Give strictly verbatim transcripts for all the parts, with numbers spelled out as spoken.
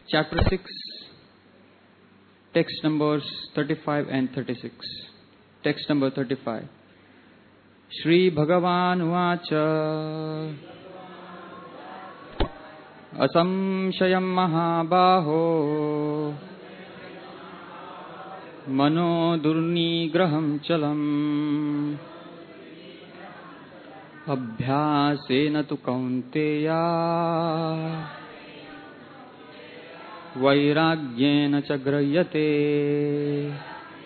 Chapter six, text numbers thirty-five and thirty-six. Text number thirty-five. Shri Bhagavan Uvacha Asamshayam Mahabaho Mano Durnigraham Chalam Abhyasena tu Kaunteya Vairagyena chagrayate.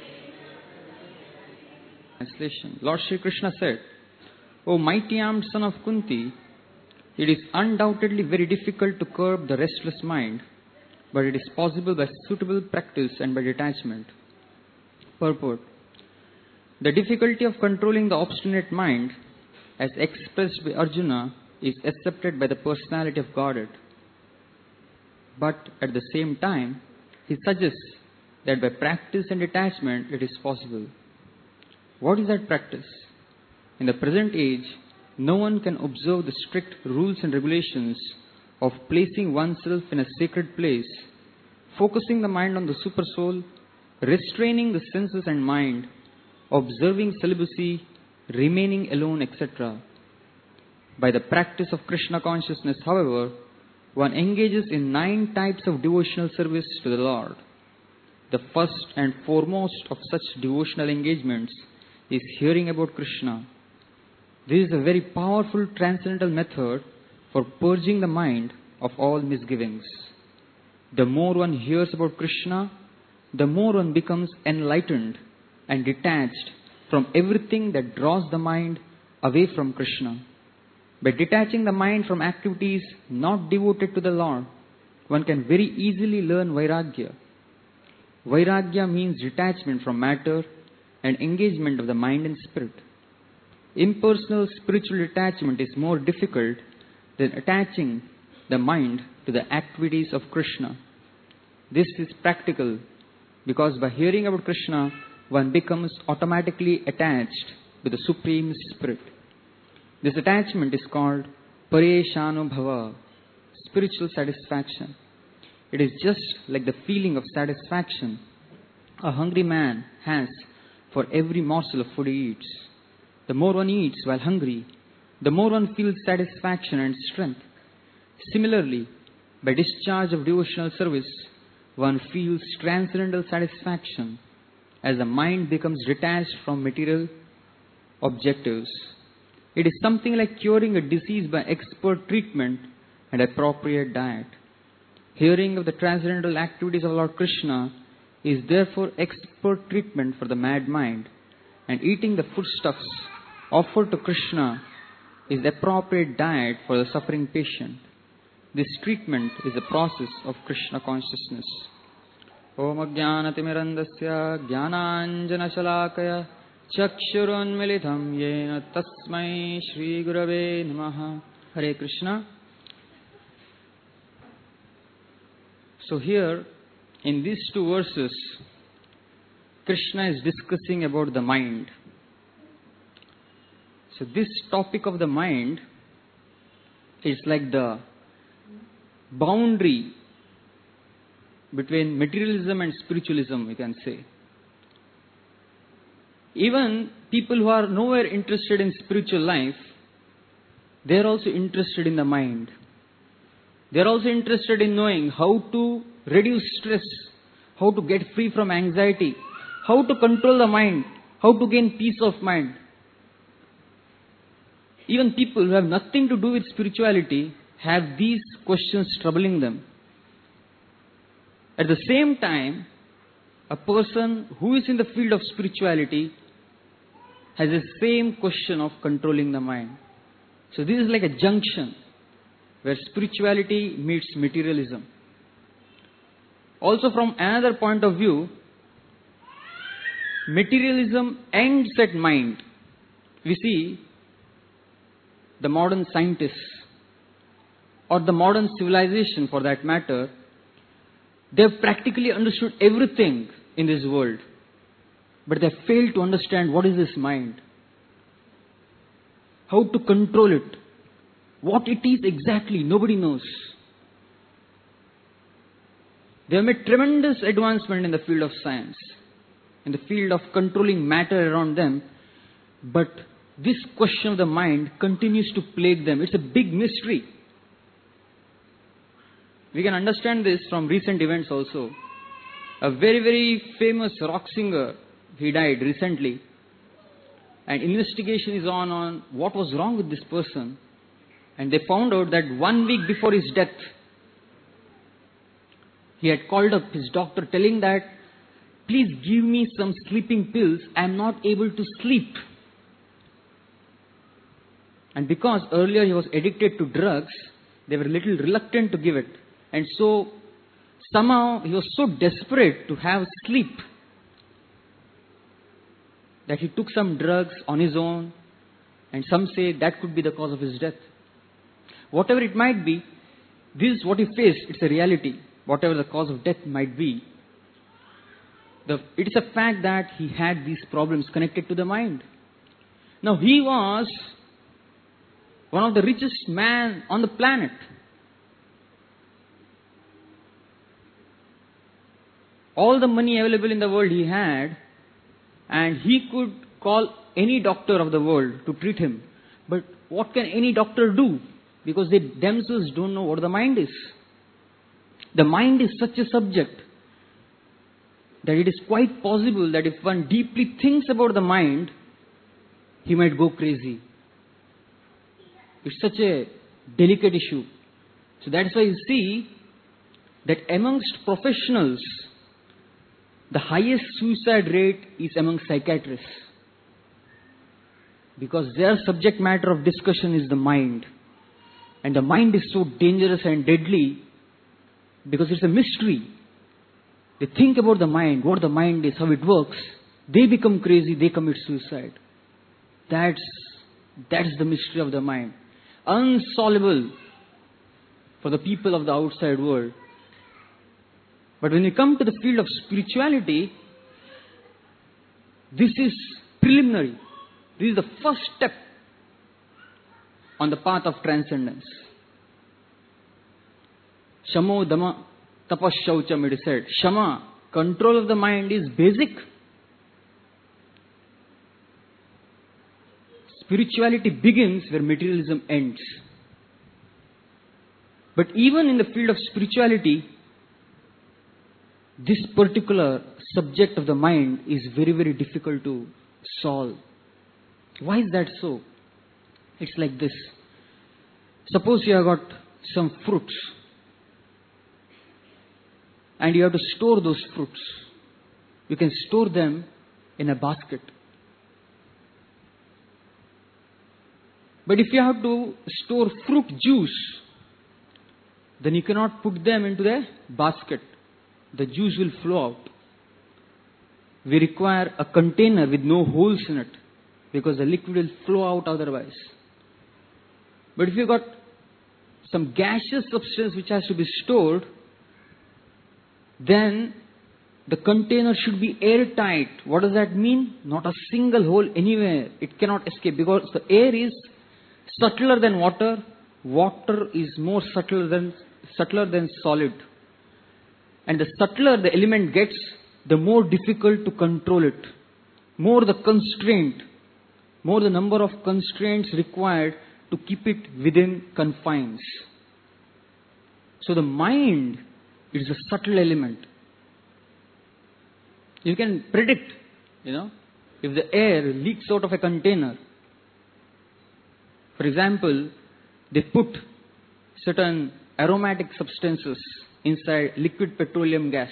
Translation. Lord Shri Krishna said, O mighty armed son of Kunti, it is undoubtedly very difficult to curb the restless mind, but it is possible by suitable practice and by detachment. Purport. The difficulty of controlling the obstinate mind, as expressed by Arjuna, is accepted by the personality of Godhead. But at the same time, he suggests that by practice and detachment it is possible. What is that practice? In the present age, no one can observe the strict rules and regulations of placing oneself in a sacred place, focusing the mind on the supersoul, restraining the senses and mind, observing celibacy, remaining alone, et cetera. By the practice of Krishna consciousness, however, one engages in nine types of devotional service to the Lord. The first and foremost of such devotional engagements is hearing about Krishna. This is a very powerful transcendental method for purging the mind of all misgivings. The more one hears about Krishna, the more one becomes enlightened and detached from everything that draws the mind away from Krishna. By detaching the mind from activities not devoted to the Lord, one can very easily learn Vairagya. Vairagya means detachment from matter and engagement of the mind and spirit. Impersonal spiritual detachment is more difficult than attaching the mind to the activities of Krishna. This is practical because by hearing about Krishna, one becomes automatically attached with the Supreme Spirit. This attachment is called Pariyeshanubhava, spiritual satisfaction. It is just like the feeling of satisfaction a hungry man has for every morsel of food he eats. The more one eats while hungry, the more one feels satisfaction and strength. Similarly, by discharge of devotional service, one feels transcendental satisfaction as the mind becomes detached from material objectives. It is something like curing a disease by expert treatment and appropriate diet. Hearing of the transcendental activities of Lord Krishna is therefore expert treatment for the mad mind, and eating the foodstuffs offered to Krishna is the appropriate diet for the suffering patient. This treatment is a process of Krishna consciousness. Om Ajnanatimirandasya Jnananjana Shalakaya Chakshurunmilitam Yena Tasmai Shri Gurave Namaha. Hare Krishna. So here, in these two verses, Krishna is discussing about the mind. So this topic of the mind is like the boundary between materialism and spiritualism, we can say. Even people who are nowhere interested in spiritual life, they are also interested in the mind. They are also interested in knowing how to reduce stress, how to get free from anxiety, how to control the mind, how to gain peace of mind. Even people who have nothing to do with spirituality have these questions troubling them. At the same time, a person who is in the field of spirituality has the same question of controlling the mind. So this is like a junction where spirituality meets materialism. Also from another point of view, materialism ends at mind. We see the modern scientists or the modern civilization for that matter, they have practically understood everything in this world, but they fail to understand what is this mind, how to control it, what it is exactly, nobody knows. They have made tremendous advancement in the field of science, in the field of controlling matter around them. But this question of the mind continues to plague them. It's a big mystery. We can understand this from recent events also. A very, very famous rock singer, he died recently. And investigation is on on what was wrong with this person. And they found out that one week before his death, he had called up his doctor telling that, please give me some sleeping pills. I am not able to sleep. And because earlier he was addicted to drugs, they were a little reluctant to give it. And so, somehow he was so desperate to have sleep that he took some drugs on his own, and some say that could be the cause of his death. Whatever it might be, this is what he faced. It's a reality. Whatever the cause of death might be, the, it is a fact that he had these problems connected to the mind. Now, he was one of the richest men on the planet. All the money available in the world he had, and he could call any doctor of the world to treat him. But what can any doctor do? Because they themselves don't know what the mind is. The mind is such a subject that it is quite possible that if one deeply thinks about the mind, he might go crazy. It's such a delicate issue. So that's why you see that amongst professionals, the highest suicide rate is among psychiatrists. Because their subject matter of discussion is the mind. And the mind is so dangerous and deadly because it's a mystery. They think about the mind, what the mind is, how it works. They become crazy, they commit suicide. That's, that's the mystery of the mind. Unsolvable for the people of the outside world. But when you come to the field of spirituality, this is preliminary. This is the first step on the path of transcendence. Shamo Dhamma Tapas Shaucham, it is said. Shama, control of the mind, is basic. Spirituality begins where materialism ends. But even in the field of spirituality, this particular subject of the mind is very, very difficult to solve. Why is that so? It's like this. Suppose you have got some fruits and you have to store those fruits. You can store them in a basket. But if you have to store fruit juice, then you cannot put them into the basket. The juice will flow out. We require a container with no holes in it because the liquid will flow out otherwise. But if you got some gaseous substance which has to be stored, then the container should be airtight. What does that mean? Not a single hole anywhere. It cannot escape because the air is subtler than water. Water is more subtle than subtler than solid. And the subtler the element gets, the more difficult to control it. More the constraint, more the number of constraints required to keep it within confines. So the mind is a subtle element. You can predict, you know, if the air leaks out of a container. For example, they put certain aromatic substances inside liquid petroleum gas.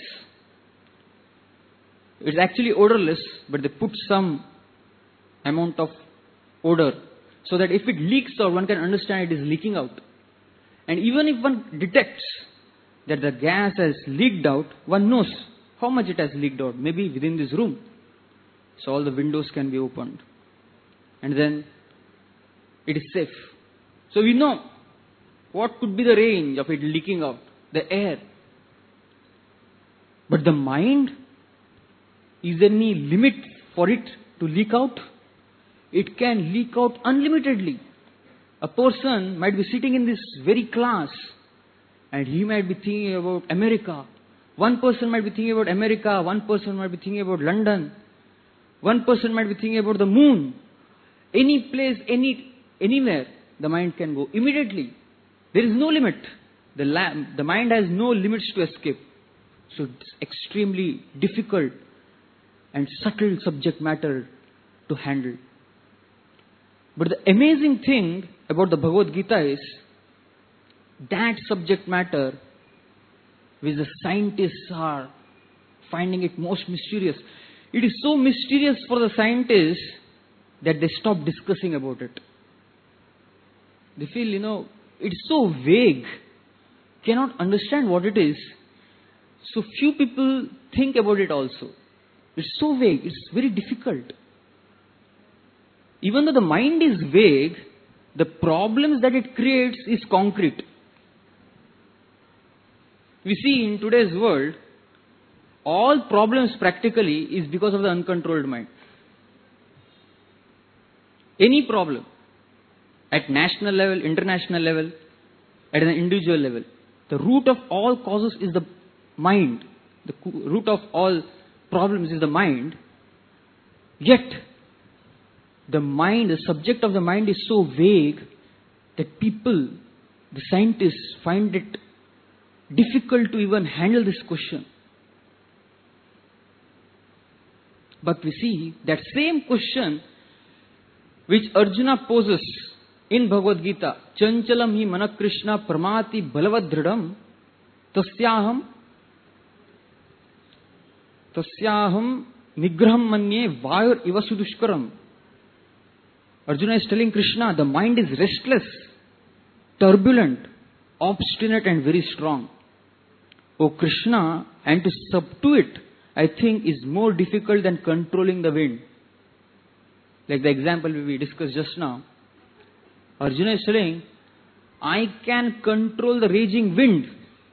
It's actually odorless, but they put some amount of odor so that if it leaks out, one can understand it is leaking out. And even if one detects that the gas has leaked out, one knows how much it has leaked out, maybe within this room. So all the windows can be opened. And then it is safe. So we know what could be the range of it leaking out, the air. But the mind, is there any limit for it to leak out? It can leak out unlimitedly. A person might be sitting in this very class and he might be thinking about America, One person might be thinking about America, one person might be thinking about London, one person might be thinking about the moon. Any place, any anywhere, the mind can go immediately. There is no limit. The, la- the mind has no limits to escape. So it's extremely difficult and subtle subject matter to handle. But the amazing thing about the Bhagavad Gita is that subject matter which the scientists are finding it most mysterious. It is so mysterious for the scientists that they stop discussing about it. They feel, you know, it's so vague, cannot understand what it is. So few people think about it also. It's so vague, it's very difficult. Even though the mind is vague, the problems that it creates is concrete. We see in today's world, all problems practically is because of the uncontrolled mind. Any problem, at national level, international level, at an individual level, the root of all causes is the mind. The root of all problems is the mind. Yet, the mind, the subject of the mind is so vague that people, the scientists, find it difficult to even handle this question. But we see that same question which Arjuna poses in Bhagavad Gita, Chanchalam hi manak Krishna pramati balavadridam tasyaham tasyaham nigraham manye vayur iva sudushkaram. Arjuna is telling Krishna, the mind is restless, turbulent, obstinate and very strong. O Krishna, and to subdue it, I think is more difficult than controlling the wind. Like the example we discussed just now. Arjuna is saying, I can control the raging wind,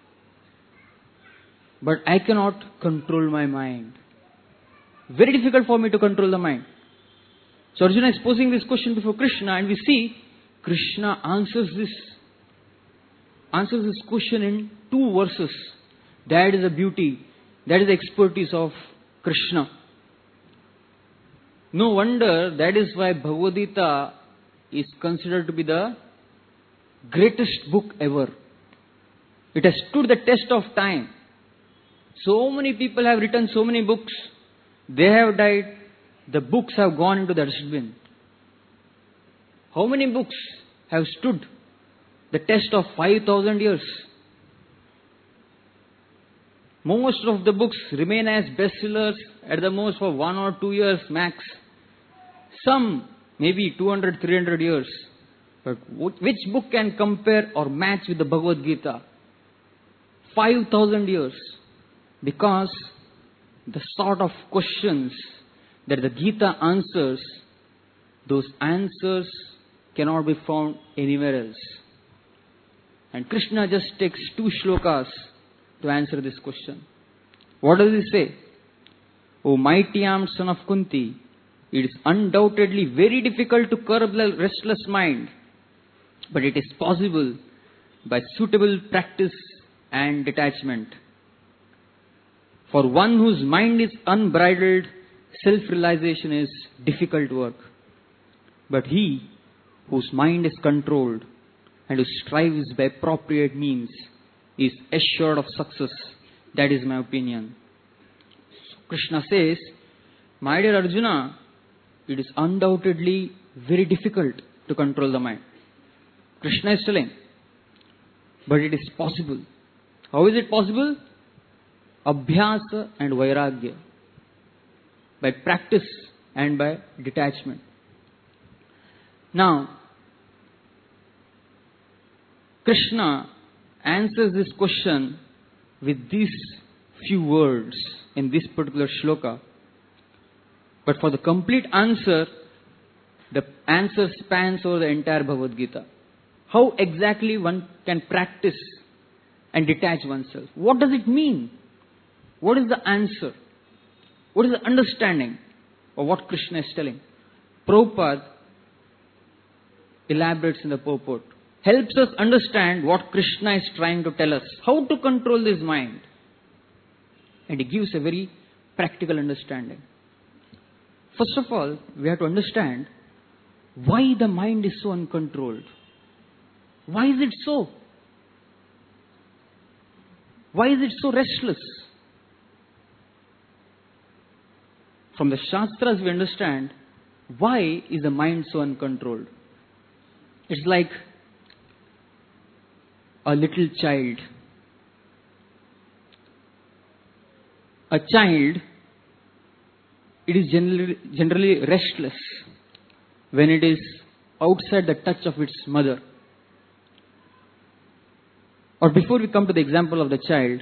but I cannot control my mind. Very difficult for me to control the mind. So Arjuna is posing this question before Krishna, and we see Krishna answers this, answers this question in two verses. That is the beauty, that is the expertise of Krishna. No wonder that is why Bhagavad Gita is considered to be the greatest book ever. It has stood the test of time. So many people have written so many books. They have died. The books have gone into the dustbin. How many books have stood the test of five thousand years? Most of the books remain as bestsellers at the most for one or two years max. Some maybe two hundred, three hundred years. But which book can compare or match with the Bhagavad Gita? five thousand years. Because the sort of questions that the Gita answers, those answers cannot be found anywhere else. And Krishna just takes two shlokas to answer this question. What does he say? O mighty armed son of Kunti, it is undoubtedly very difficult to curb the restless mind, but it is possible by suitable practice and detachment. For one whose mind is unbridled, self-realization is difficult work. But he whose mind is controlled and who strives by appropriate means is assured of success. That is my opinion. So Krishna says, my dear Arjuna, it is undoubtedly very difficult to control the mind. Krishna is telling, but it is possible. How is it possible? Abhyasa and Vairagya. By practice and by detachment. Now, Krishna answers this question with these few words in this particular shloka. But for the complete answer, the answer spans over the entire Bhagavad Gita. How exactly one can practice and detach oneself? What does it mean? What is the answer? What is the understanding of what Krishna is telling? Prabhupada elaborates in the purport, helps us understand what Krishna is trying to tell us. How to control this mind. And he gives a very practical understanding. First of all, we have to understand why the mind is so uncontrolled. Why is it so? Why is it so restless? From the Shastras we understand why is the mind so uncontrolled. It's like a little child. A child, it is generally, generally restless when it is outside the touch of its mother. Or before we come to the example of the child,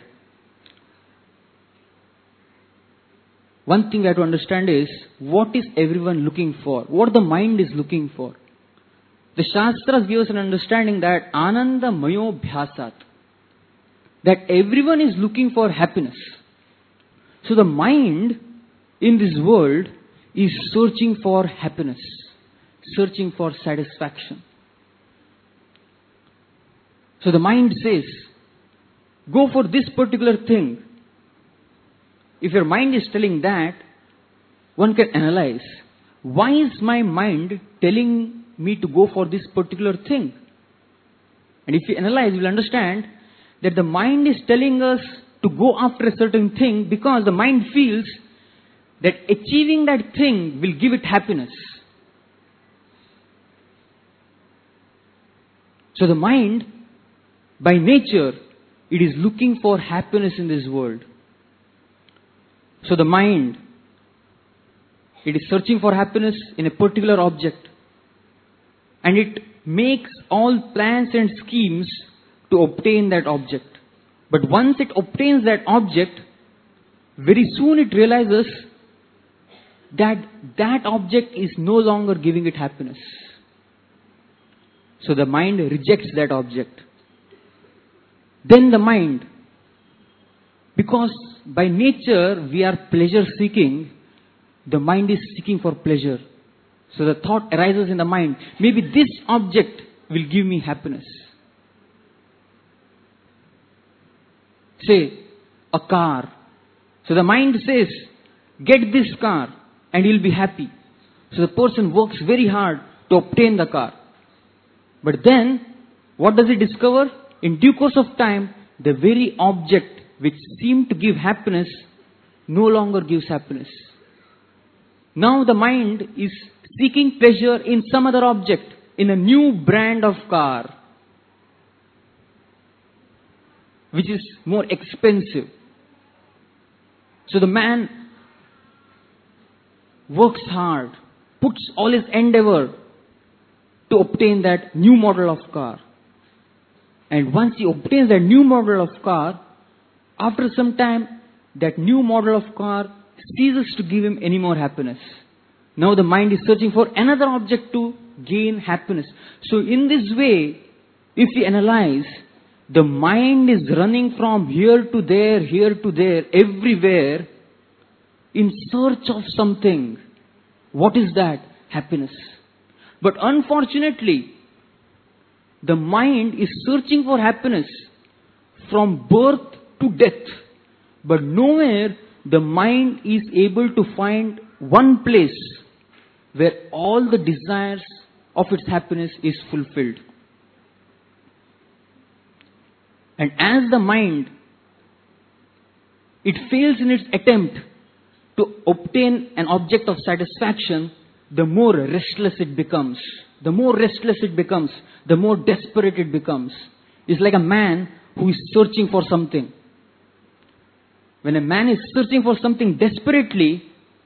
one thing we have to understand is what is everyone looking for? What the mind is looking for? The Shastras give us an understanding that Ananda Mayo Bhyasat, that everyone is looking for happiness. So the mind in this world is searching for happiness, searching for satisfaction. So the mind says, go for this particular thing. If your mind is telling that, one can analyze, why is my mind telling me to go for this particular thing? And if you analyze, you'll understand that the mind is telling us to go after a certain thing because the mind feels that achieving that thing will give it happiness. So the mind, by nature, it is looking for happiness in this world. So the mind, it is searching for happiness in a particular object. And it makes all plans and schemes to obtain that object. But once it obtains that object, very soon it realizes that that object is no longer giving it happiness. So the mind rejects that object. Then the mind, because by nature we are pleasure seeking, the mind is seeking for pleasure. So the thought arises in the mind, maybe this object will give me happiness. Say, a car. So the mind says, get this car and you'll be happy. So the person works very hard to obtain the car. But then, what does he discover? In due course of time, the very object which seemed to give happiness no longer gives happiness. Now the mind is seeking pleasure in some other object, in a new brand of car, which is more expensive. So the man works hard, puts all his endeavor to obtain that new model of car. And once he obtains that new model of car, after some time, that new model of car ceases to give him any more happiness. Now the mind is searching for another object to gain happiness. So in this way, if we analyze, the mind is running from here to there, here to there, everywhere, in search of something. What is that? Happiness. But unfortunately, the mind is searching for happiness from birth to death. But nowhere the mind is able to find one place where all the desires of its happiness is fulfilled. And as the mind, it fails in its attempt to obtain an object of satisfaction, the more restless it becomes. The more restless it becomes, the more desperate it becomes. It's like a man who is searching for something. When a man is searching for something desperately,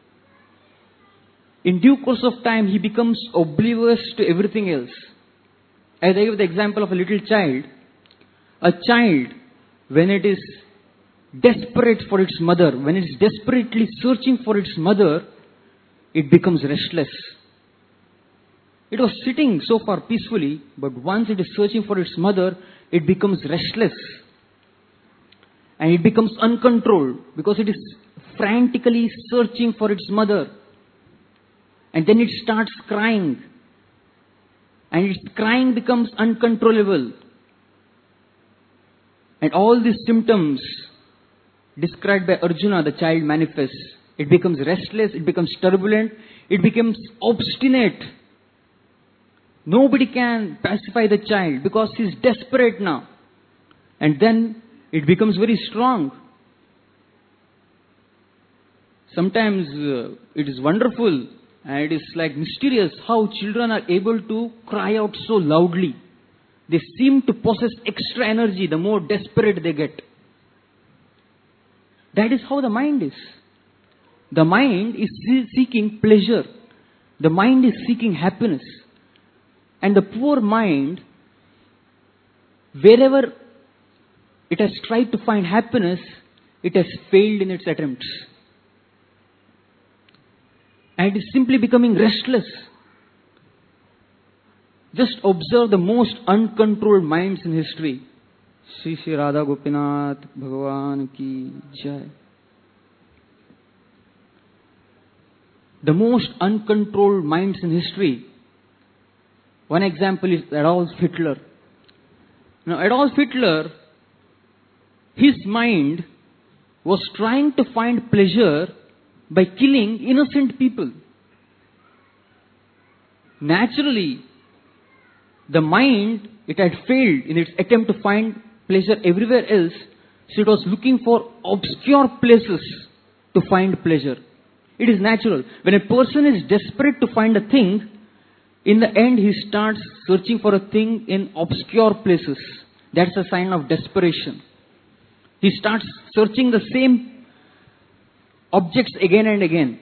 in due course of time, he becomes oblivious to everything else. As I give the example of a little child, a child, when it is desperate for its mother, when it is desperately searching for its mother, it becomes restless. It was sitting so far peacefully, but once it is searching for its mother, it becomes restless. And it becomes uncontrolled because it is frantically searching for its mother. And then it starts crying. And its crying becomes uncontrollable. And all these symptoms described by Arjuna, the child manifests. It becomes restless, it becomes turbulent, it becomes obstinate. Nobody can pacify the child because he is desperate now. And then it becomes very strong. Sometimes uh, it is wonderful and it is like mysterious how children are able to cry out so loudly. They seem to possess extra energy the more desperate they get. That is how the mind is. The mind is seeking pleasure. The mind is seeking happiness. And the poor mind, wherever it has tried to find happiness, it has failed in its attempts. And it is simply becoming restless. Just observe the most uncontrolled minds in history. Sri Sri Radha Gopinath Bhagavan Ki Jai. The most uncontrolled minds in history. One example is Adolf Hitler. Now Adolf Hitler, his mind was trying to find pleasure by killing innocent people. Naturally, the mind, it had failed in its attempt to find pleasure everywhere else, so it was looking for obscure places to find pleasure. It is natural. When a person is desperate to find a thing, in the end he starts searching for a thing in obscure places. That's a sign of desperation. He starts searching the same objects again and again.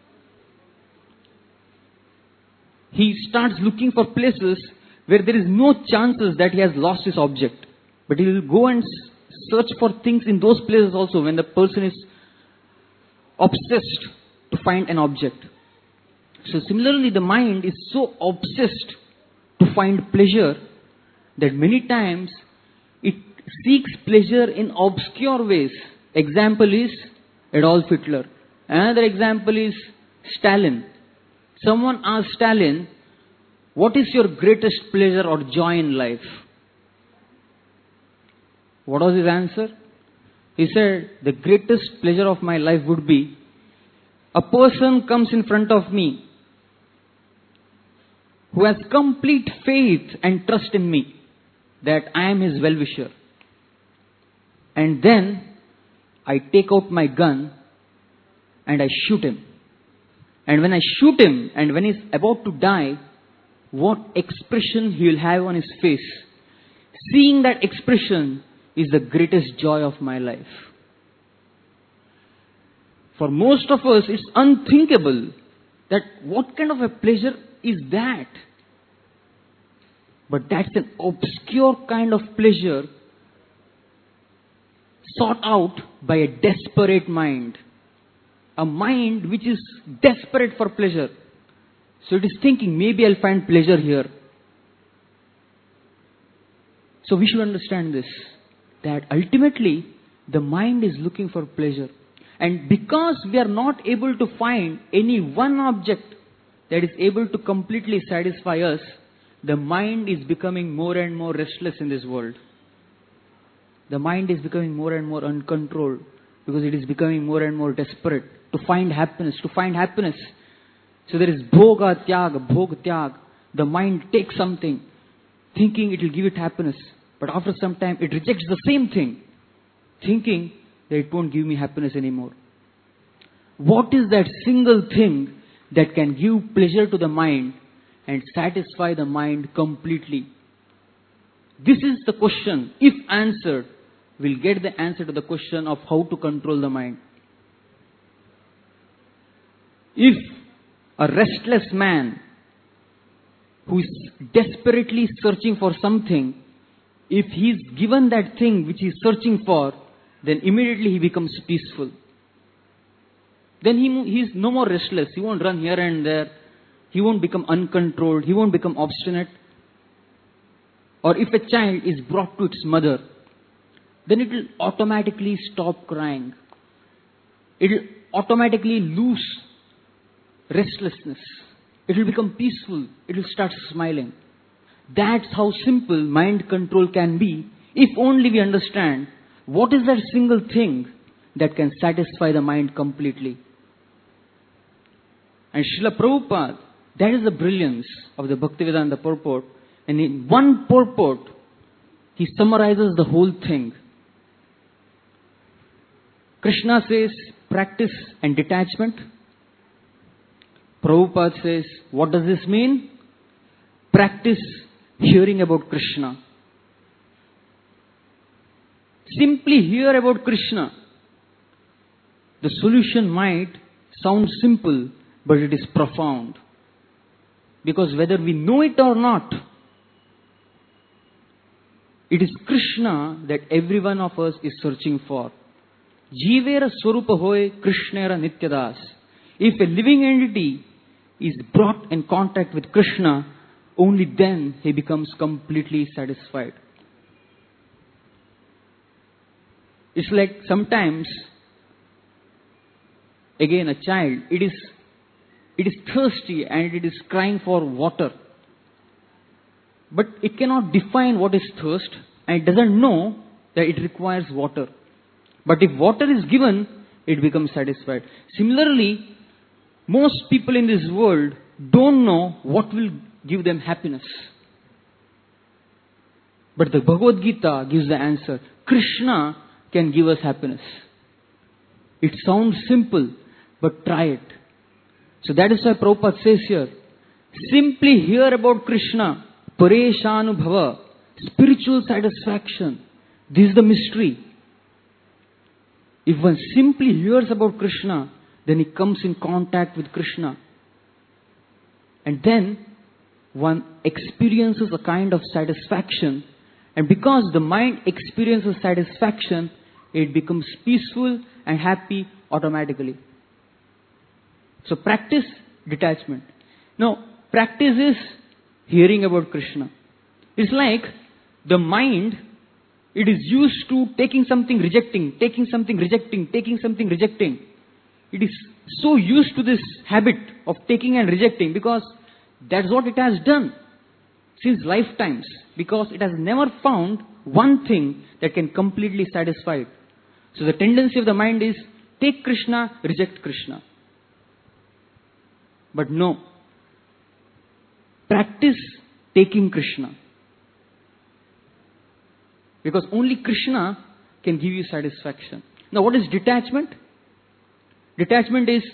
He starts looking for places where there is no chances that he has lost his object. But he will go and search for things in those places also when the person is obsessed to find an object. So similarly, the mind is so obsessed to find pleasure that many times it seeks pleasure in obscure ways. Example is Adolf Hitler. Another example is Stalin. Someone asked Stalin, what is your greatest pleasure or joy in life? What was his answer? He said, the greatest pleasure of my life would be a person comes in front of me who has complete faith and trust in me that I am his well-wisher. And then I take out my gun and I shoot him. And when I shoot him and when he's about to die, what expression he will have on his face. Seeing that expression is the greatest joy of my life. For most of us, it's unthinkable that what kind of a pleasure is that? But that's an obscure kind of pleasure sought out by a desperate mind. A mind which is desperate for pleasure. So it is thinking, maybe I'll find pleasure here. So we should understand this, that ultimately the mind is looking for pleasure. And because we are not able to find any one object that is able to completely satisfy us, the mind is becoming more and more restless in this world. The mind is becoming more and more uncontrolled because it is becoming more and more desperate to find happiness, to find happiness. So there is bhoga tyag, bhog tyag. The mind takes something, thinking it will give it happiness. But after some time, it rejects the same thing, thinking that it won't give me happiness anymore. What is that single thing that can give pleasure to the mind and satisfy the mind completely? This is the question. If answered, we'll get the answer to the question of how to control the mind. If a restless man who is desperately searching for something, if he is given that thing which he is searching for, then immediately he becomes peaceful. Then he, he is no more restless. He won't run here and there. He won't become uncontrolled. He won't become obstinate. Or if a child is brought to its mother, then it will automatically stop crying. It will automatically lose restlessness. It will become peaceful. It will start smiling. That's how simple mind control can be if only we understand what is that single thing that can satisfy the mind completely. And Srila Prabhupada, that is the brilliance of the Bhaktivedanta purport. And in one purport, he summarizes the whole thing. Krishna says, practice and detachment. Prabhupada says, what does this mean? Practice hearing about Krishna. Simply hear about Krishna. The solution might sound simple, but it is profound. Because whether we know it or not, it is Krishna that every one of us is searching for. Jivera Swarupa Hoy Krishnera Nityadas. If a living entity is brought in contact with Krishna, only then he becomes completely satisfied. It's like sometimes, again a child, it is, it is thirsty and it is crying for water. But it cannot define what is thirst and it doesn't know that it requires water. But if water is given, it becomes satisfied. Similarly, most people in this world don't know what will give them happiness. But the Bhagavad Gita gives the answer. Krishna can give us happiness. It sounds simple, but try it. So that is why Prabhupada says here, simply hear about Krishna, Pareshanubhava, spiritual satisfaction. This is the mystery. If one simply hears about Krishna, then he comes in contact with Krishna. And then one experiences a kind of satisfaction. And because the mind experiences satisfaction, it becomes peaceful and happy automatically. So practice detachment. Now, practice is hearing about Krishna. It's like the mind, it is used to taking something, rejecting, taking something, rejecting, taking something, rejecting. It is so used to this habit of taking and rejecting because that's what it has done since lifetimes. Because it has never found one thing that can completely satisfy it. So the tendency of the mind is take Krishna, reject Krishna. But no. Practice taking Krishna. Because only Krishna can give you satisfaction. Now what is detachment? Detachment is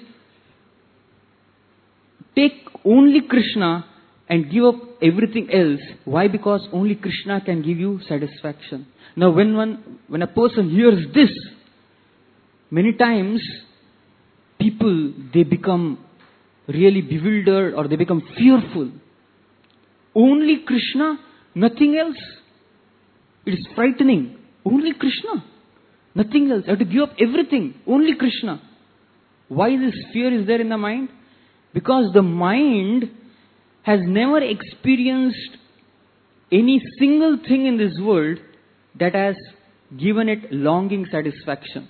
take only Krishna and give up everything else. Why? Because only Krishna can give you satisfaction. Now when one, when a person hears this, many times people, they become really bewildered or they become fearful. Only Krishna, nothing else. It is frightening. Only Krishna, nothing else. I have to give up everything. Only Krishna. Why this fear is there in the mind? Because the mind has never experienced any single thing in this world that has given it longing satisfaction.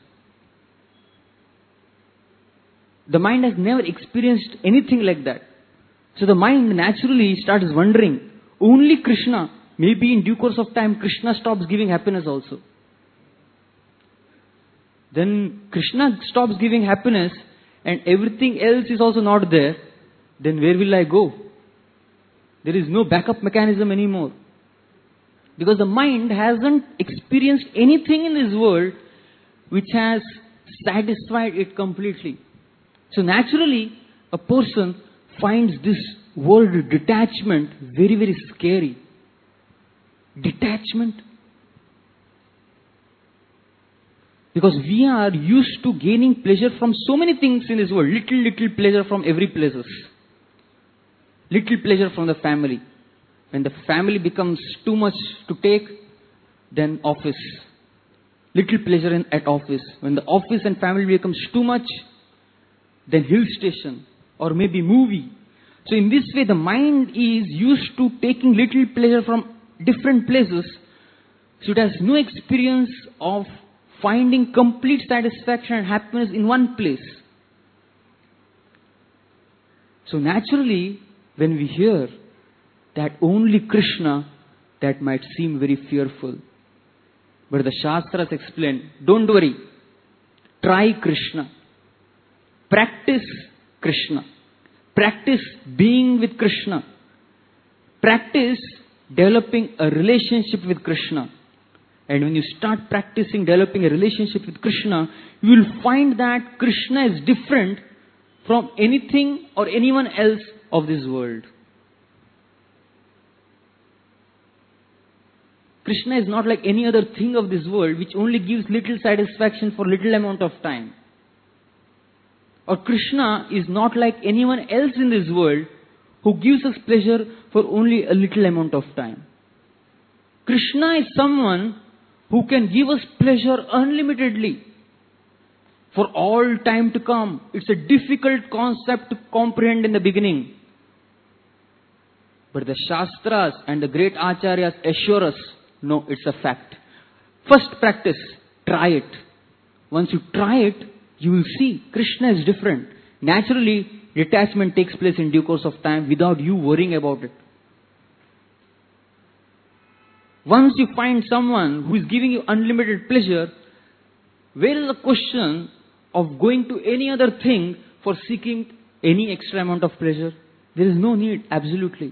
The mind has never experienced anything like that. So the mind naturally starts wondering, only Krishna. Maybe in due course of time, Krishna stops giving happiness also. Then Krishna stops giving happiness and everything else is also not there. Then where will I go? There is no backup mechanism anymore. Because the mind hasn't experienced anything in this world which has satisfied it completely. So naturally, a person finds this word detachment very, very scary. Detachment. Because we are used to gaining pleasure from so many things in this world. Little, little pleasure from every places. Little pleasure from the family. When the family becomes too much to take, then office. Little pleasure in, at office. When the office and family becomes too much, then hill station or maybe movie. So in this way, the mind is used to taking little pleasure from different places. So it has no experience of finding complete satisfaction and happiness in one place. So naturally, when we hear that only Krishna, that might seem very fearful. But the Shastras explain, don't worry. try Krishna. Practice Krishna. Practice being with Krishna. Practice developing a relationship with Krishna. And when you start practicing developing a relationship with Krishna, you will find that Krishna is different from anything or anyone else of this world. Krishna is not like any other thing of this world which only gives little satisfaction for little amount of time. Or Krishna is not like anyone else in this world who gives us pleasure for only a little amount of time. Krishna is someone who can give us pleasure unlimitedly for all time to come. It's a difficult concept to comprehend in the beginning. But the Shastras and the great Acharyas assure us, no, it's a fact. First practice, try it. Once you try it, you will see Krishna is different. Naturally, detachment takes place in due course of time without you worrying about it. Once you find someone who is giving you unlimited pleasure, where is the question of going to any other thing for seeking any extra amount of pleasure? There is no need, absolutely.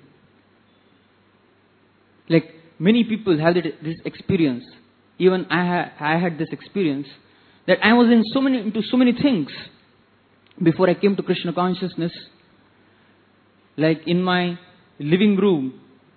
Like many people have this experience. Even I, ha- I had this experience that I was in so many into so many things before I came to Krishna consciousness. Like in my living room,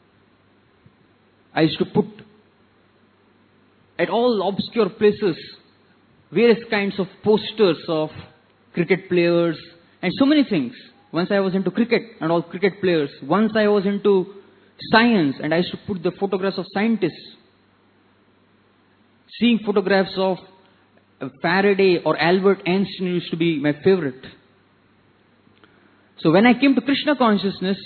I used to put at all obscure places various kinds of posters of cricket players and so many things. Once I was into cricket and all cricket players. Once I was into science and I used to put the photographs of scientists. Seeing photographs of Faraday or Albert Einstein used to be my favorite. So when I came to Krishna consciousness,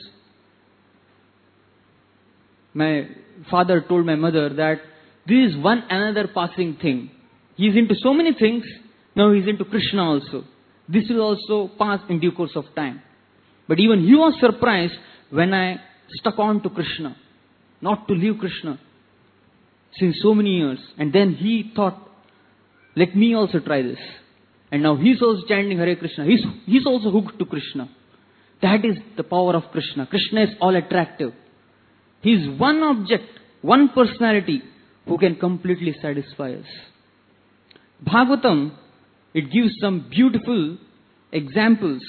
my father told my mother that this is one another passing thing. He is into so many things, now he is into Krishna also. This will also pass in due course of time. But even he was surprised when I stuck on to Krishna, not to leave Krishna since so many years. And then he thought, let me also try this. And now he's also chanting Hare Krishna. He's, he's also hooked to Krishna. That is the power of Krishna. Krishna is all attractive. He is one object, one personality who can completely satisfy us. Bhagavatam, it gives some beautiful examples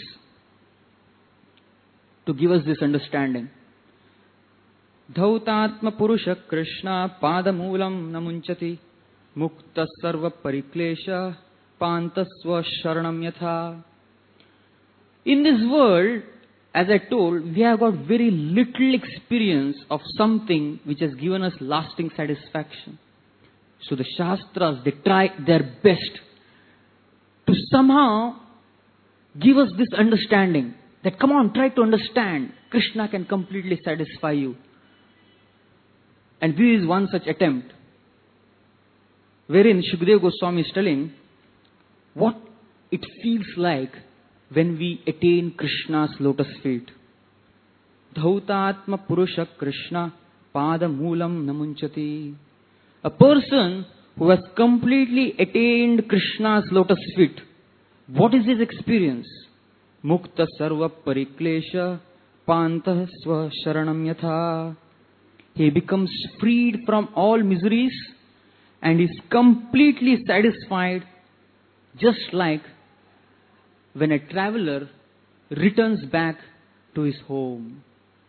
to give us this understanding. Dhautatma Purusha Krishna Padamulam Namunchati Mukta Sarva Pariklesha Pantasva Sharanam Yatha. In this world, as I told, we have got very little experience of something which has given us lasting satisfaction. So the Shastras, they try their best to somehow give us this understanding that, come on, try to understand. Krishna can completely satisfy you. And this is one such attempt, wherein Shukadeva Goswami is telling what it feels like when we attain Krishna's lotus feet. Dhautatma Purusha Krishna Pada Moolam Namunchati. A person who has completely attained Krishna's lotus feet, what is his experience? Mukta Sarva Pariklesha Pantah Swa Sharanam Yatha. He becomes freed from all miseries and is completely satisfied, just like when a traveler returns back to his home.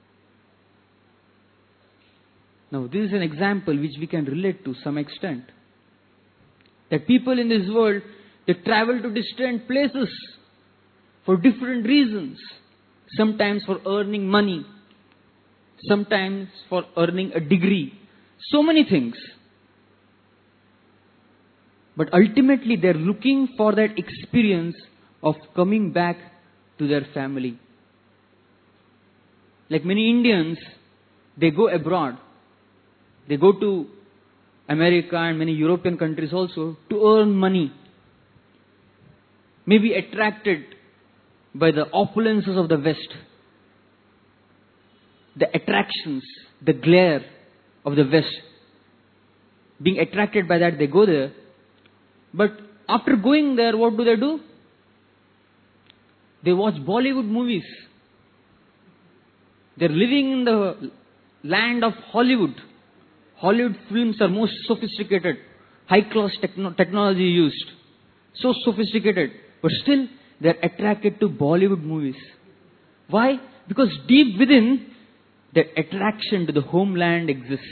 Now, this is an example which we can relate to some extent. That people in this world, they travel to distant places for different reasons. Sometimes for earning money. Sometimes for earning a degree. So many things. But ultimately, they're looking for that experience of coming back to their family. Like many Indians, they go abroad. They go to America and many European countries also to earn money. Maybe attracted by the opulences of the West. The attractions, the glare of the West. Being attracted by that, they go there. But after going there, what do they do? They watch Bollywood movies. They're living in the land of Hollywood. Hollywood films are most sophisticated, high-class techno- technology used. So sophisticated. But still, they're attracted to Bollywood movies. Why? Because deep within, that attraction to the homeland exists.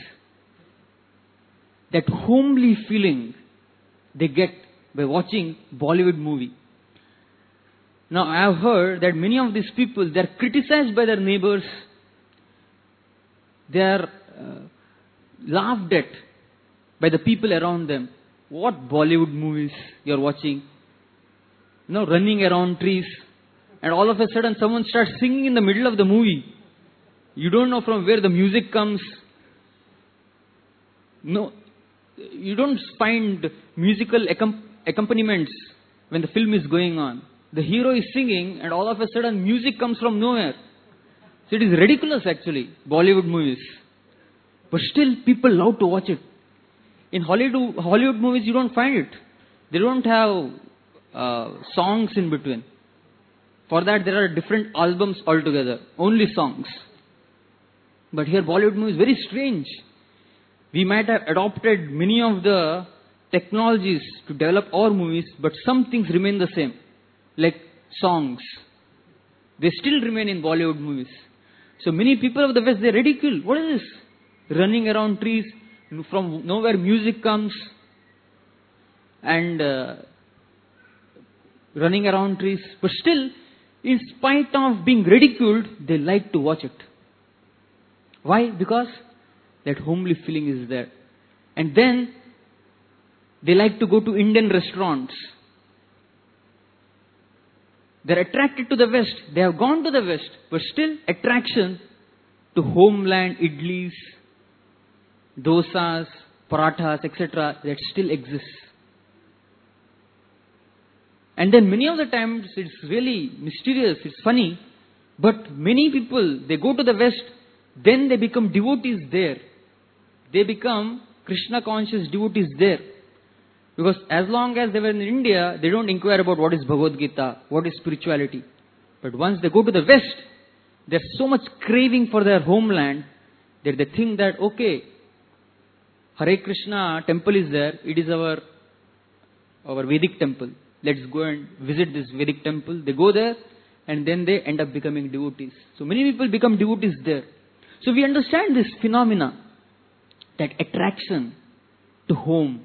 That homely feeling they get by watching Bollywood movie. Now, I have heard that many of these people, they are criticized by their neighbors. They are uh, laughed at by the people around them. What Bollywood movies you are watching? You know, running around trees. And all of a sudden, someone starts singing in the middle of the movie. You don't know from where the music comes. No, you don't find musical accom- accompaniments when the film is going on. The hero is singing and all of a sudden music comes from nowhere. So it is ridiculous actually, Bollywood movies. But still people love to watch it. In Hollywood, Hollywood movies you don't find it. They don't have uh, songs in between. For that there are different albums altogether. Only songs. But here Bollywood movies very strange. We might have adopted many of the technologies to develop our movies, but some things remain the same. Like songs. They still remain in Bollywood movies. So many people of the West, they ridicule. What is this? Running around trees, from nowhere music comes. And uh, running around trees. But still, in spite of being ridiculed, they like to watch it. Why? Because that homely feeling is there. And then, they like to go to Indian restaurants. They're attracted to the West. They have gone to the West. But still, attraction to homeland, idlis, dosas, parathas, et cetera, that still exists. And then many of the times, it's really mysterious, it's funny. But many people, they go to the West, then they become devotees there. They become Krishna conscious devotees there. Because as long as they were in India, they don't inquire about what is Bhagavad Gita, what is spirituality. But once they go to the West, there's so much craving for their homeland that they think that, okay, Hare Krishna temple is there, it is our, our Vedic temple. Let's go and visit this Vedic temple. They go there and then they end up becoming devotees. So many people become devotees there. So we understand this phenomena, that attraction to home.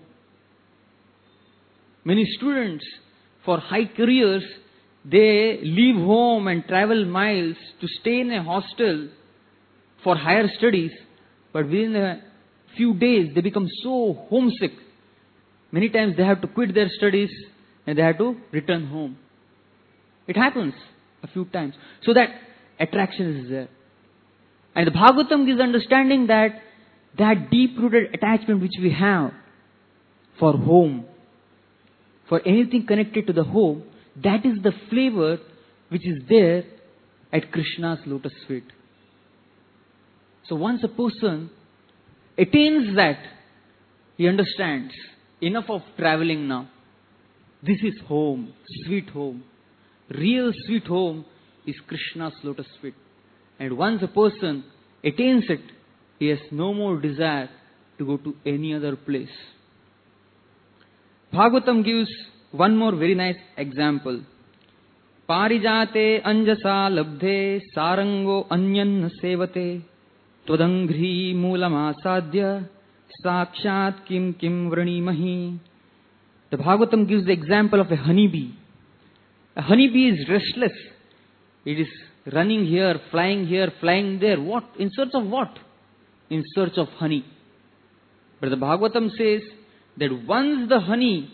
Many students, for high careers, they leave home and travel miles to stay in a hostel for higher studies. But within a few days, they become so homesick. Many times they have to quit their studies and they have to return home. It happens a few times. So that attraction is there. And the Bhagavatam gives understanding that that deep-rooted attachment which we have for home, for anything connected to the home, that is the flavor which is there at Krishna's lotus feet. So once a person attains that, he understands, enough of traveling now. This is home, sweet home. Real sweet home is Krishna's lotus feet. And once a person attains it, he has no more desire to go to any other place. Bhagavatam gives one more very nice example. Parijate anjasa labdhe sarango anyan sevate todangri mulamasadya sakshat kim kim vranimahi. The Bhagavatam gives the example of a honeybee. A honeybee is restless. It is running here, flying here, flying there. What? In search of what? In search of honey. But the Bhagavatam says that once the honey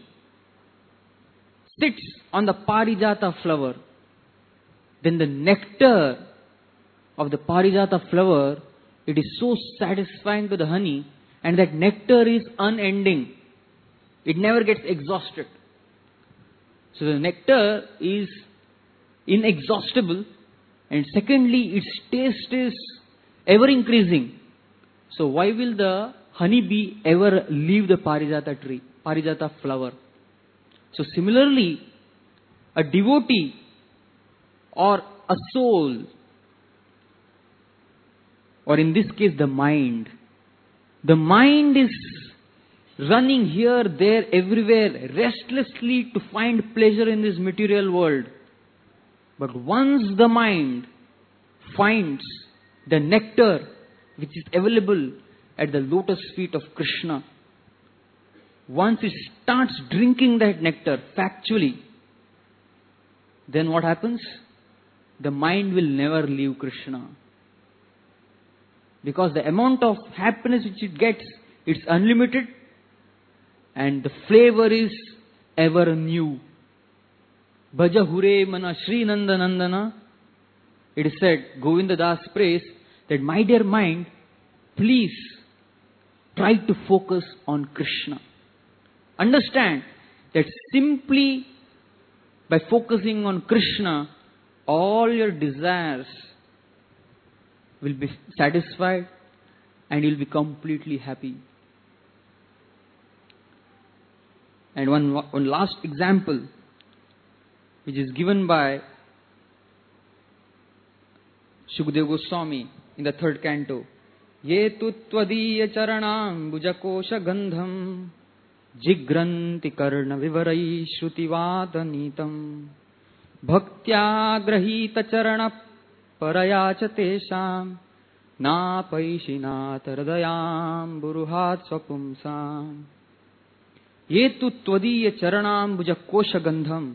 sits on the Parijata flower, then the nectar of the Parijata flower, it is so satisfying to the honey, and that nectar is unending. It never gets exhausted. So the nectar is inexhaustible, and secondly, its taste is ever increasing. So why will the honeybee ever leave the Parijata tree, Parijata flower? So similarly, a devotee or a soul, or in this case the mind, the mind is running here, there, everywhere, restlessly to find pleasure in this material world. But once the mind finds the nectar which is available at the lotus feet of Krishna, once it starts drinking that nectar factually, then what happens? The mind will never leave Krishna. Because the amount of happiness which it gets, it's unlimited, and the flavor is ever new. Bhaja Hure Mana Shri Nanda Nandana. It is said, Govinda Das prays that, my dear mind, please try to focus on Krishna. Understand that simply by focusing on Krishna, all your desires will be satisfied and you'll be completely happy. And one, one last example, which is given by Shukadeva Goswami in the third canto. Ye tu tvadiya charanam bujakosha gandham jigranti karna vivarai shrutivadanitam bhaktya grahita charana parayacha tesham na paishina taradayam buruhat swapumsam. Ye tu tvadiya charanam bujakosha gandham.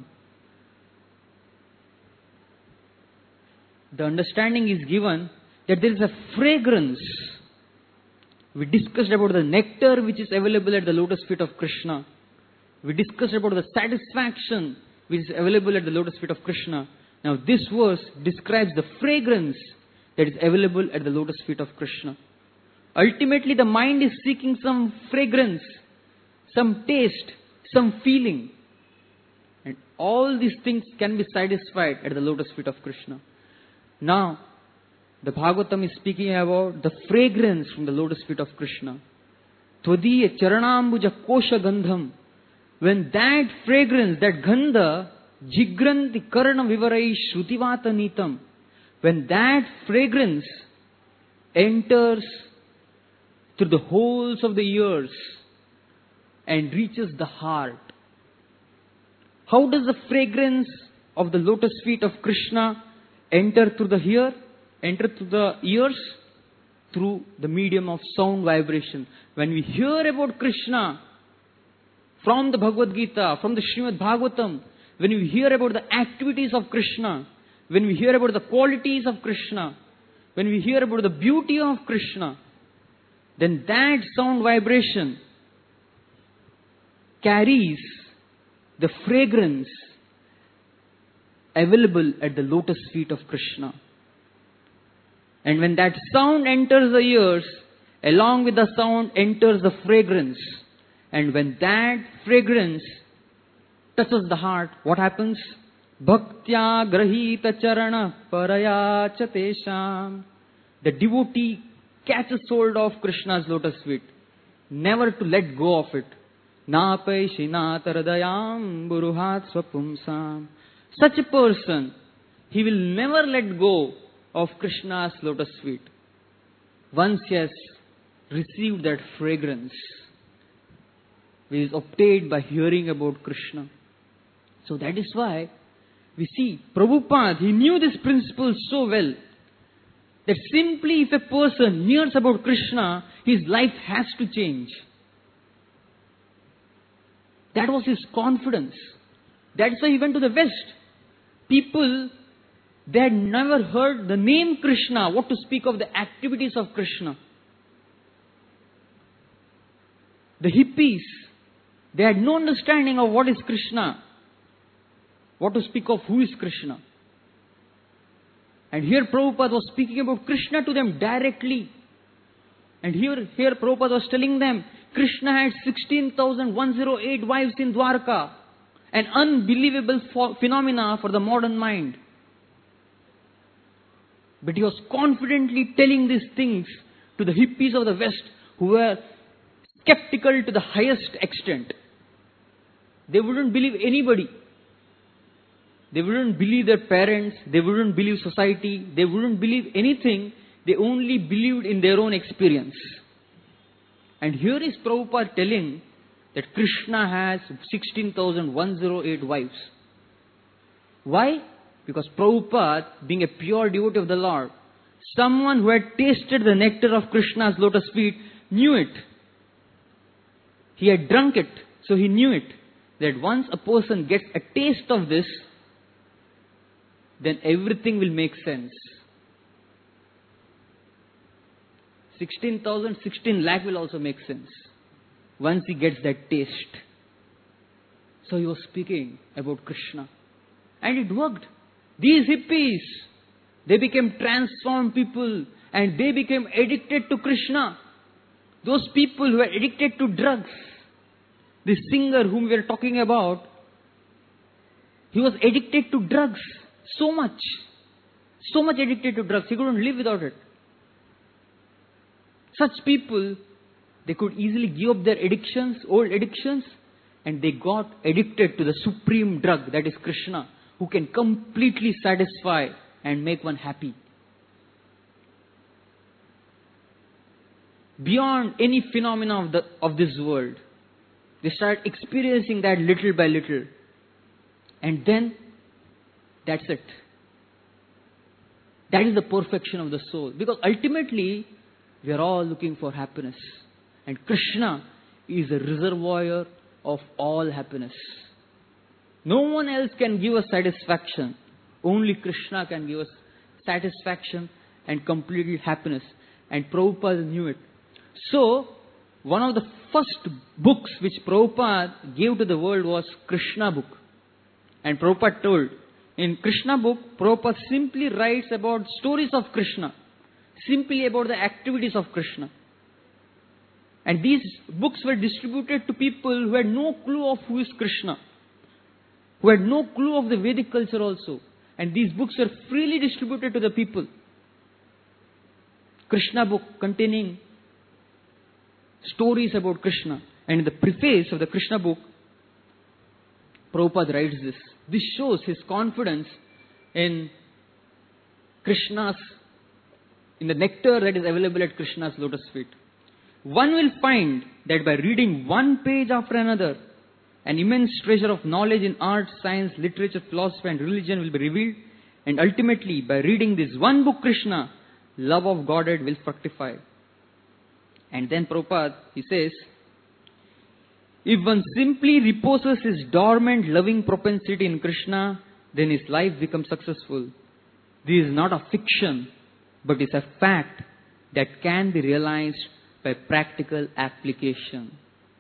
The understanding is given that there is a fragrance. We discussed about the nectar which is available at the lotus feet of Krishna. We discussed about the satisfaction which is available at the lotus feet of Krishna. Now this verse describes the fragrance that is available at the lotus feet of Krishna. Ultimately the mind is seeking some fragrance, some taste, some feeling. And all these things can be satisfied at the lotus feet of Krishna. Now, the Bhagavatam is speaking about the fragrance from the lotus feet of Krishna. Tvadiya charanambuja kosha gandham. When that fragrance, that gandha, jigranti karna vivarai shrutivata nitam. When that fragrance enters through the holes of the ears and reaches the heart. How does the fragrance of the lotus feet of Krishna enter through the ear, enter through the ears? Through the medium of sound vibration. When we hear about Krishna from the Bhagavad Gita, from the Srimad Bhagavatam, when we hear about the activities of Krishna, when we hear about the qualities of Krishna, when we hear about the beauty of Krishna, then that sound vibration carries the fragrance available at the lotus feet of Krishna. And when that sound enters the ears, along with the sound enters the fragrance. And when that fragrance touches the heart, what happens? Bhaktya grahita charana parayacha tesham. The devotee catches hold of Krishna's lotus feet, never to let go of it. Na paishina taradayam buruhat swapumsam. Such a person, he will never let go of Krishna's lotus feet once he has received that fragrance which is obtained by hearing about Krishna. So that is why we see Prabhupada, he knew this principle so well that simply if a person hears about Krishna, his life has to change. That was his confidence. That's why he went to the West. People, they had never heard the name Krishna, what to speak of the activities of Krishna. The hippies, they had no understanding of what is Krishna, what to speak of who is Krishna. And here Prabhupada was speaking about Krishna to them directly. And here, here Prabhupada was telling them, Krishna had sixteen thousand one hundred eight wives in Dwarka. An unbelievable ph- phenomena for the modern mind. But he was confidently telling these things to the hippies of the West who were skeptical to the highest extent. they wouldn't believe anybody. They wouldn't believe their parents. They wouldn't believe society. They wouldn't believe anything. They only believed in their own experience. And here is Prabhupada telling that Krishna has sixteen thousand one hundred eight wives. Why? Because Prabhupada, being a pure devotee of the Lord, someone who had tasted the nectar of Krishna's lotus feet, knew it. He had drunk it, so he knew it. That once a person gets a taste of this, then everything will make sense. sixteen thousand, sixteen lakh will also make sense once he gets that taste. So he was speaking about Krishna. And it worked. These hippies, they became transformed people and they became addicted to Krishna. Those people who were addicted to drugs. This singer whom we were talking about, he was addicted to drugs so much. So much addicted to drugs. He couldn't live without it. Such people, they could easily give up their addictions, old addictions, and they got addicted to the supreme drug, that is Krishna, who can completely satisfy and make one happy. Beyond any phenomena of, the, of this world, they start experiencing that little by little. And then, that's it. That is the perfection of the soul. Because ultimately, we are all looking for happiness. And Krishna is a reservoir of all happiness. No one else can give us satisfaction. Only Krishna can give us satisfaction and complete happiness. And Prabhupada knew it. So, one of the first books which Prabhupada gave to the world was Krishna book. And Prabhupada told, in Krishna book, Prabhupada simply writes about stories of Krishna. Simply about the activities of Krishna. And these books were distributed to people who had no clue of who is Krishna. Who had no clue of the Vedic culture also. And these books were freely distributed to the people. Krishna book containing stories about Krishna. And in the preface of the Krishna book, Prabhupada writes this. This shows his confidence in Krishna's, in the nectar that is available at Krishna's lotus feet. One will find that by reading one page after another, an immense treasure of knowledge in art, science, literature, philosophy and religion will be revealed. And ultimately, by reading this one book, Krishna, love of Godhead will fructify. And then Prabhupada, he says, if one simply reposes his dormant loving propensity in Krishna, then his life becomes successful. This is not a fiction, but is a fact that can be realized by practical application.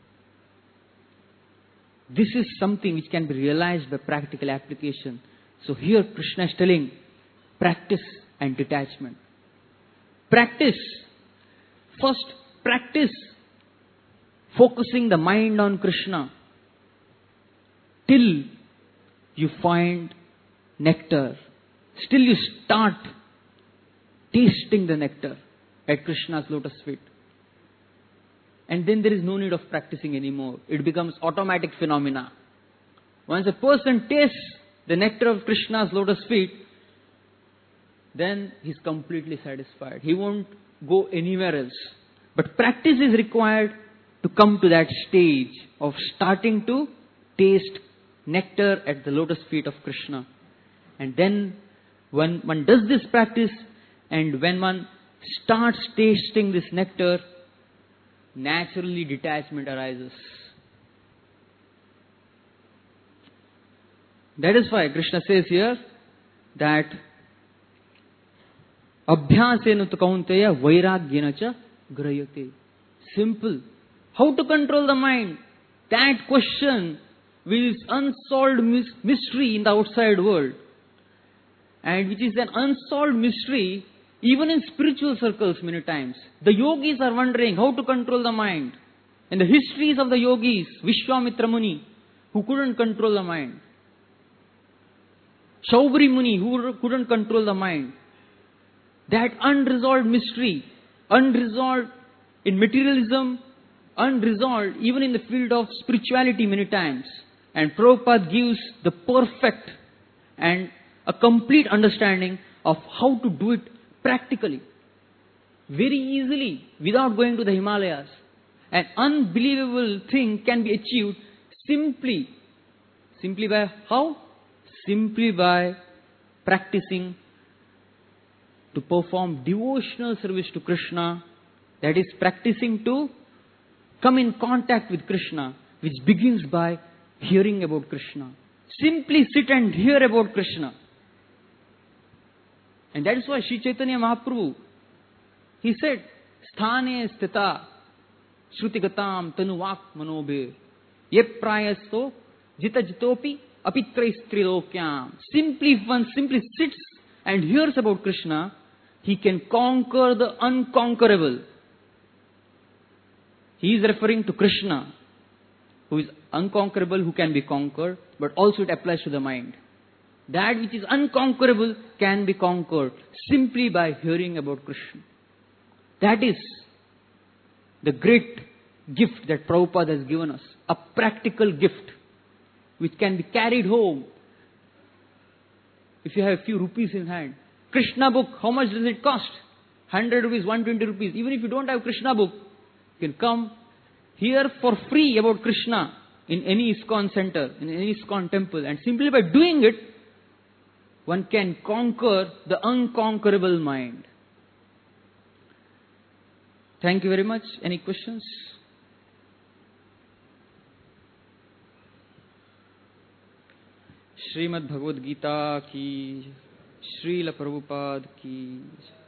This is something which can be realized by practical application. So here Krishna is telling, practice and detachment. Practice. First, practice focusing the mind on Krishna till you find nectar. Still you start tasting the nectar at Krishna's lotus feet. And then there is no need of practicing anymore. It becomes automatic phenomena. Once a person tastes the nectar of Krishna's lotus feet, then he's completely satisfied. He won't go anywhere else. But practice is required to come to that stage of starting to taste nectar at the lotus feet of Krishna. And then when one does this practice and when one starts tasting this nectar, naturally detachment arises. That is why Krishna says here that Abhyasena tu kaunteya vairagyena cha grayate. Simple. How to control the mind? That question which is unsolved mystery in the outside world. And which is an unsolved mystery even in spiritual circles many times. The yogis are wondering how to control the mind. And the histories of the yogis, Vishwamitra Muni, who couldn't control the mind. Shaubri Muni, who couldn't control the mind. That unresolved mystery, unresolved in materialism, unresolved even in the field of spirituality many times. And Prabhupada gives the perfect and a complete understanding of how to do it practically. Very easily, without going to the Himalayas. An unbelievable thing can be achieved simply. Simply by how? Simply by practicing to perform devotional service to Krishna. That is, practicing to come in contact with Krishna, which begins by hearing about Krishna. Simply sit and hear about Krishna. And that is why Sri Chaitanya Mahaprabhu, he said, Sthane sthita shrutigatam tanuvak manobhe ye prayasto jita jitopi apitraistrilokyam. Simply, if one simply sits and hears about Krishna, he can conquer the unconquerable. He is referring to Krishna, who is unconquerable, who can be conquered, but also it applies to the mind. That which is unconquerable can be conquered simply by hearing about Krishna. That is the great gift that Prabhupada has given us. A practical gift which can be carried home. If you have a few rupees in hand. Krishna book, how much does it cost? one hundred rupees, one hundred twenty rupees. Even if you don't have Krishna book, you can come hear for free about Krishna in any ISKCON center, in any ISKCON temple. And simply by doing it, one can conquer the unconquerable mind. Thank you very much. Any questions? Srimad Bhagavad Gita ki, Srila Prabhupada ki.